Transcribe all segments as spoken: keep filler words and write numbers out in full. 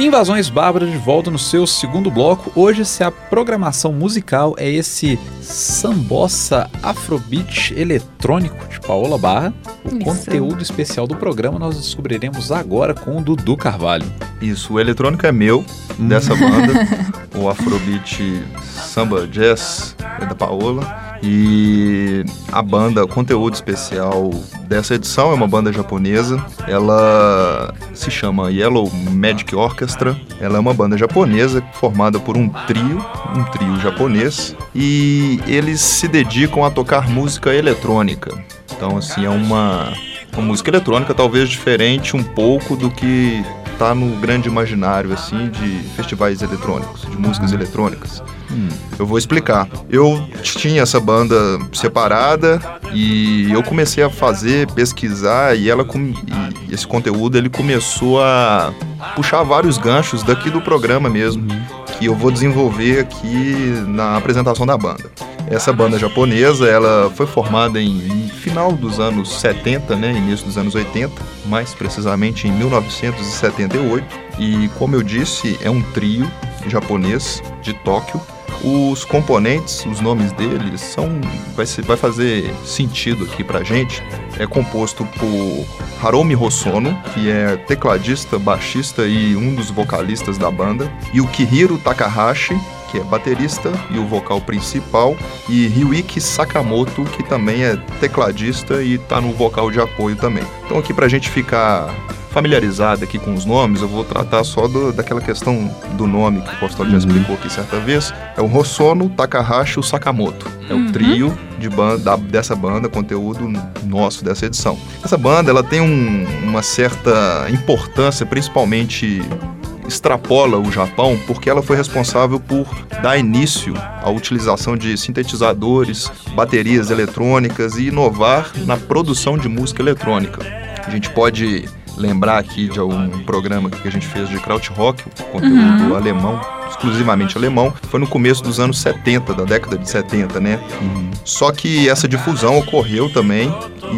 Invasões Bárbaras de volta no seu segundo bloco. Hoje, se a programação musical é esse sambossa afrobeat eletrônico de Paola Barra, o Isso. conteúdo especial do programa nós descobriremos agora com o Dudu Carvalho. Isso, o eletrônico é meu, dessa banda, o afrobeat samba jazz é da Paola. E a banda, o conteúdo especial dessa edição é uma banda japonesa. Ela se chama Yellow Magic Orchestra. Ela é uma banda japonesa formada por um trio, um trio japonês. E eles se dedicam a tocar música eletrônica. Então, assim, é uma, uma música eletrônica talvez diferente um pouco do que tá no grande imaginário, assim, de festivais eletrônicos, de músicas eletrônicas. Hum. Eu vou explicar. Eu tinha essa banda separada e eu comecei a fazer, pesquisar e, ela, e esse conteúdo ele começou a puxar vários ganchos daqui do programa mesmo, uhum. que eu vou desenvolver aqui na apresentação da banda. Essa banda japonesa, ela foi formada em final dos anos setenta, né, início dos anos oitenta, mais precisamente em mil novecentos e setenta e oito. E como eu disse, é um trio japonês de Tóquio. Os componentes, os nomes deles, são, vai, ser, vai fazer sentido aqui pra gente. É composto por Haromi Hosono, que é tecladista, baixista e um dos vocalistas da banda, e o Kihiro Takahashi, que é baterista e o vocal principal, e Ryuiki Sakamoto, que também é tecladista e tá no vocal de apoio também. Então aqui pra gente ficar familiarizado aqui com os nomes, eu vou tratar só do, daquela questão do nome que o Costa já explicou aqui certa vez. É o Hosono, Takahashi e o Sakamoto. É o trio de banda, dessa banda, conteúdo nosso dessa edição. Essa banda ela tem um, uma certa importância, principalmente extrapola o Japão, porque ela foi responsável por dar início à utilização de sintetizadores, baterias eletrônicas e inovar na produção de música eletrônica. A gente pode lembrar aqui de algum programa que a gente fez de krautrock, conteúdo uhum. alemão, exclusivamente alemão, foi no começo dos anos setenta, da década de setenta, né? Uhum. Só que essa difusão ocorreu também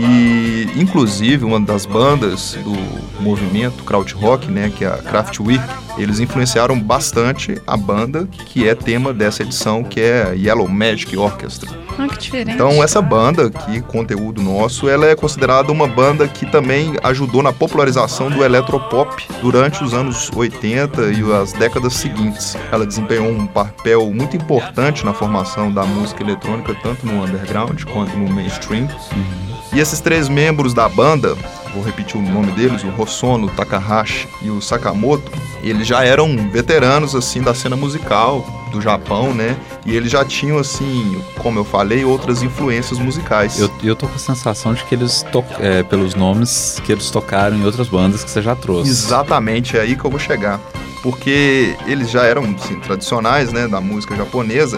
e, inclusive, uma das bandas do movimento krautrock, né, que é a Kraftwerk, eles influenciaram bastante a banda que é tema dessa edição, que é a Yellow Magic Orchestra. Ah, que diferente. Então, essa banda, que conteúdo nosso, ela é considerada uma banda que também ajudou na popularização do eletropop durante os anos oitenta e as décadas seguintes. Ela desempenhou um papel muito importante na formação da música eletrônica, tanto no underground quanto no mainstream. Uhum. E esses três membros da banda, vou repetir o nome deles, o Hosono, o Takahashi e o Sakamoto, eles já eram veteranos, assim, da cena musical do Japão, né? E eles já tinham, assim, como eu falei, outras influências musicais. Eu, eu tô com a sensação de que eles, to- é, pelos nomes que eles tocaram em outras bandas que você já trouxe. Exatamente, é aí que eu vou chegar. Porque eles já eram, assim, tradicionais, né, da música japonesa.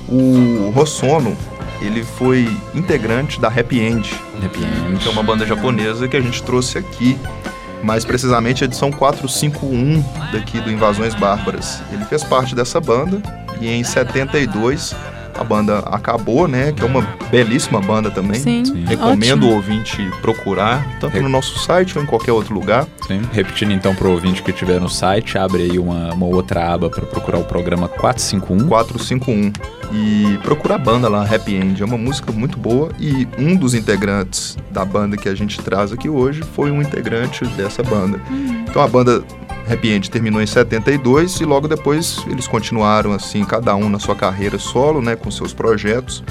O Hosono, ele foi integrante da Happy End, Happy End, que é uma banda japonesa que a gente trouxe aqui, mais precisamente a edição quatrocentos e cinquenta e um daqui do Invasões Bárbaras. Ele fez parte dessa banda e em setenta e dois a banda acabou, né? Que é uma belíssima banda também. Sim, Sim. Recomendo ótimo. o ouvinte procurar, tanto no nosso site ou em qualquer outro lugar. Sim. Repetindo então para o ouvinte que estiver no site, abre aí uma, uma outra aba para procurar o programa quatrocentos e cinquenta e um. quatrocentos e cinquenta e um. E procura a banda lá, Happy End. É uma música muito boa e um dos integrantes da banda que a gente traz aqui hoje foi um integrante dessa banda. Hum. Então a banda Happy End terminou em setenta e dois e logo depois eles continuaram assim, cada um na sua carreira solo, né, com seus projetos.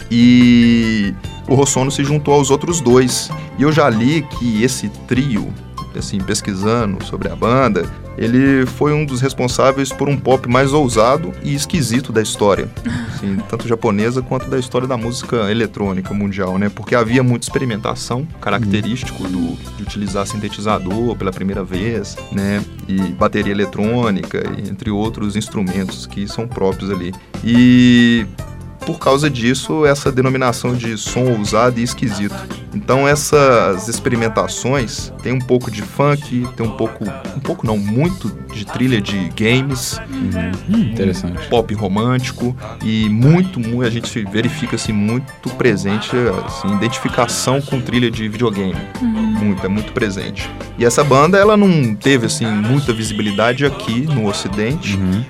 E o Hosono se juntou aos outros dois. E eu já li que esse trio, assim, pesquisando sobre a banda, ele foi um dos responsáveis por um pop mais ousado e esquisito da história, assim, tanto japonesa quanto da história da música eletrônica mundial, né? Porque havia muita experimentação, característico do, de utilizar sintetizador pela primeira vez, né? E bateria eletrônica, entre outros instrumentos que são próprios ali. E por causa disso, essa denominação de som ousado e esquisito. Então essas experimentações tem um pouco de funk, tem um pouco, um pouco não, muito de trilha de games, Uhum. Hum, interessante. pop romântico e muito, muito, a gente verifica assim, muito presente, assim, identificação com trilha de videogame. Muito, é muito presente. E essa banda, ela não teve assim, muita visibilidade aqui no Ocidente, Uhum.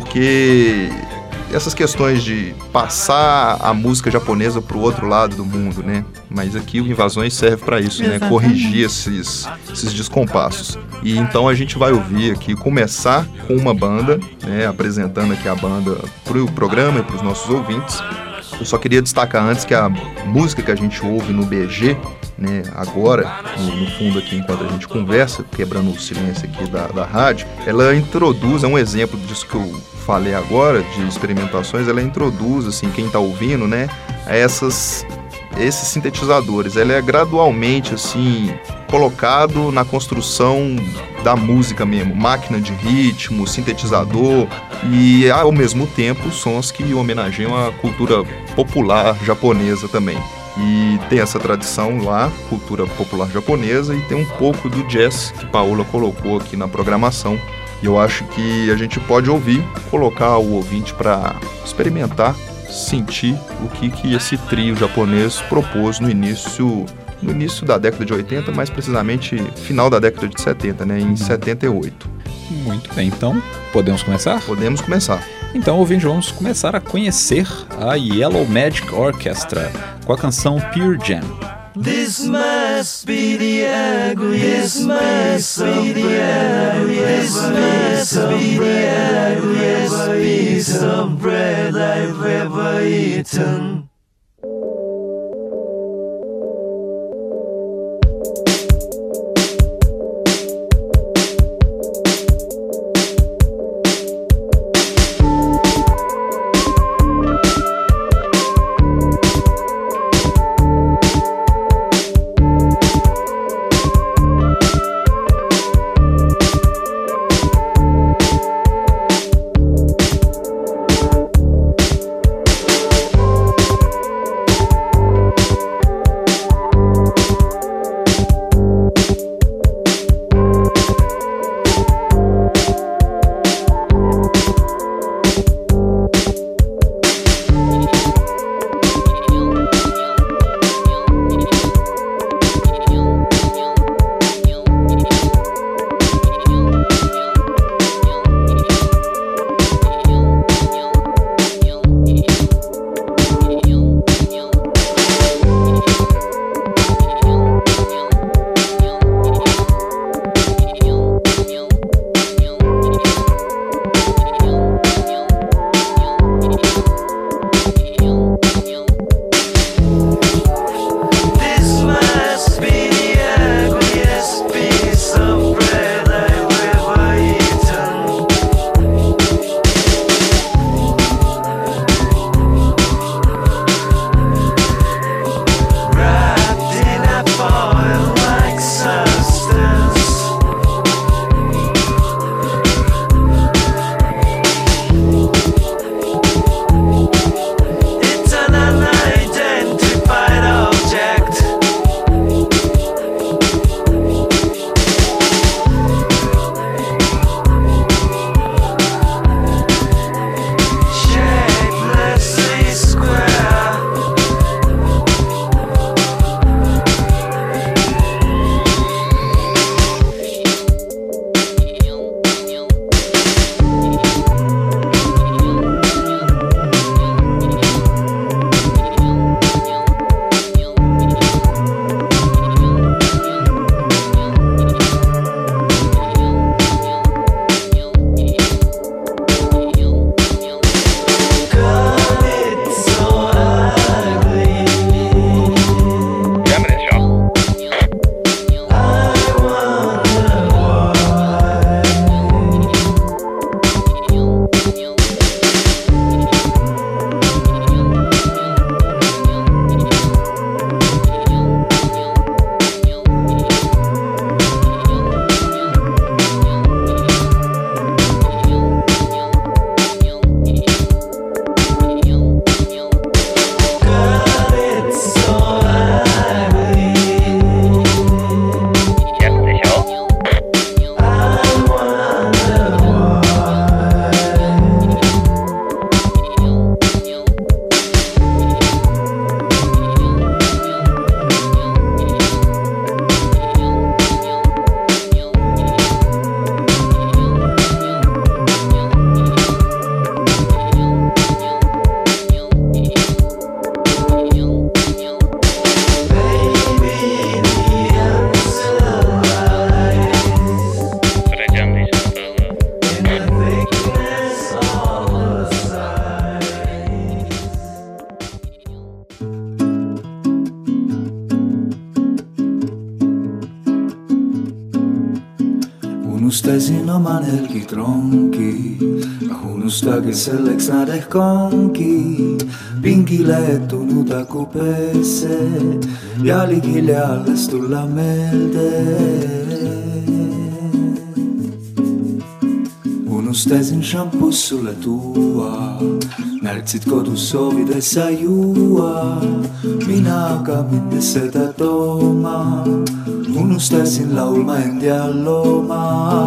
porque essas questões de passar a música japonesa para o outro lado do mundo, né? Mas aqui o Invasões serve para isso, né? Exatamente. Corrigir esses, esses descompassos. E então a gente vai ouvir aqui, começar com uma banda, né? Apresentando aqui a banda para o programa e para os nossos ouvintes. Eu só queria destacar antes que a música que a gente ouve no B G, né, agora, no, no fundo aqui, enquanto a gente conversa, quebrando o silêncio aqui da, da rádio, ela introduz, é um exemplo disso que eu falei agora, de experimentações, ela introduz, assim, quem tá ouvindo, né, a essas, esses sintetizadores. Ela é gradualmente, assim, colocado na construção da música mesmo, máquina de ritmo, sintetizador e, ao mesmo tempo, sons que homenageiam a cultura popular japonesa também. E tem essa tradição lá, cultura popular japonesa, e tem um pouco do jazz que Paola colocou aqui na programação. E eu acho que a gente pode ouvir, colocar o ouvinte para experimentar, sentir o que, que esse trio japonês propôs no início, no início da década de oitenta, mais precisamente final da década de setenta, né, em setenta e oito. Muito bem, então podemos começar? Podemos começar. Então, ouvinte, vamos começar a conhecer a Yellow Magic Orchestra com a canção Pure Jam. This must be the ugliest mess of bread. This must be the ugliest piece of bread I've ever eaten. Unustasin oman helgitronki, unustage selleks nad ehk ongi pingile etunud akupeesse ja ligilja alles tulla meelde. Unustasin šampus sulle tuua, närtsid kodus soovides sa juua, mina aga mindes seda tooma, unustasin laulma end ja looma.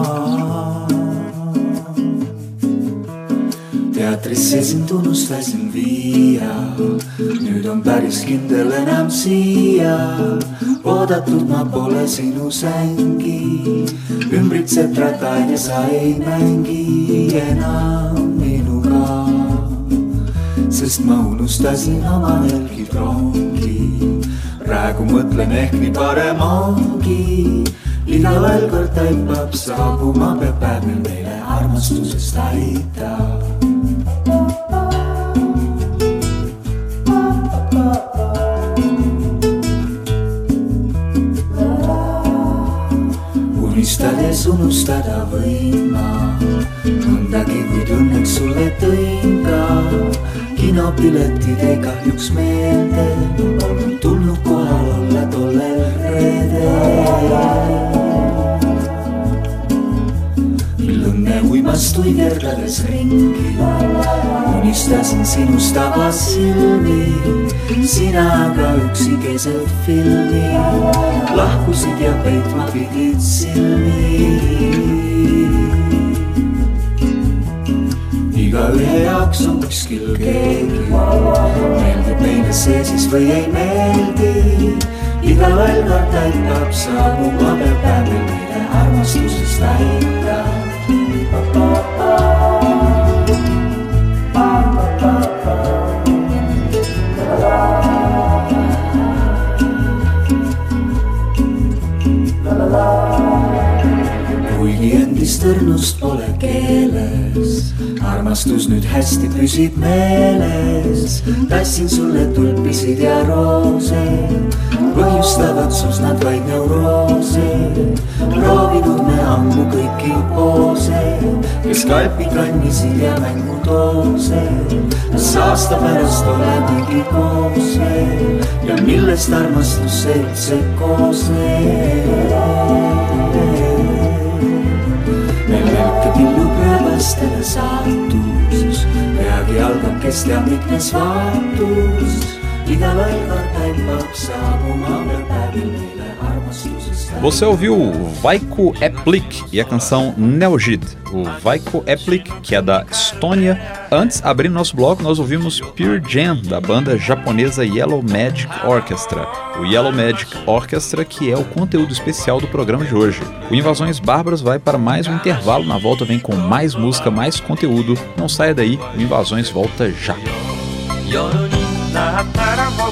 Teatrisse sind unustasin viia, nüüd on päris kindel enam siia, oodatud ma pole sinu sängi, ümbritseb ratain ja sa ei mängi enam minuga, sest ma unustasin oma helgid rongi. Praegu mõtlen ehk nii parem ongi, iga veel kord taipab saabuma peab päev mil meile armastusest aitab. Unistades unustada võin ma mõndagi, kuid õnneks sulle tõin ka kinopiletid ei kahjuks meelde, polnud tulnud kohal olla tollel reedel. Mil õnne uimast uigerdades ringi, unistasin sinust avas silmi, sina aga üksi keset filmi, lahkusid ja peitma pidid silmi. Iga ühe jaoks on kuskil keegi, meeldib meile see siis või ei meeldi, iga veel kord taipab saabuma peab päev meile armastusest aitab. Kuigi endist õrnust pole keeles, armastus nüüd hästi püsib meeles, tassin sulle tulpisid ja roose, põhjustavad sus nad vaid neuroose, proovinud me ammu kõiki poose, kes kalpi kannisid ja mängutoose, kas aasta pärast olemegi koos ja millest armastus see üldse koosneb. Meil välke pillub rööbastele saatus, peagi algab kes teab mitmes vaatus, iga veel kord taipab saabuma päevil meile armastusest. Você ouviu o Vaiko Eplik e a canção Neogid, o Vaiko Eplik, que é da Estônia. Antes, abrindo nosso bloco, nós ouvimos Pure Jam, da banda japonesa Yellow Magic Orchestra. O Yellow Magic Orchestra, que é o conteúdo especial do programa de hoje. O Invasões Bárbaras vai para mais um intervalo, na volta vem com mais música, mais conteúdo. Não saia daí, o Invasões volta já. 夜になったらも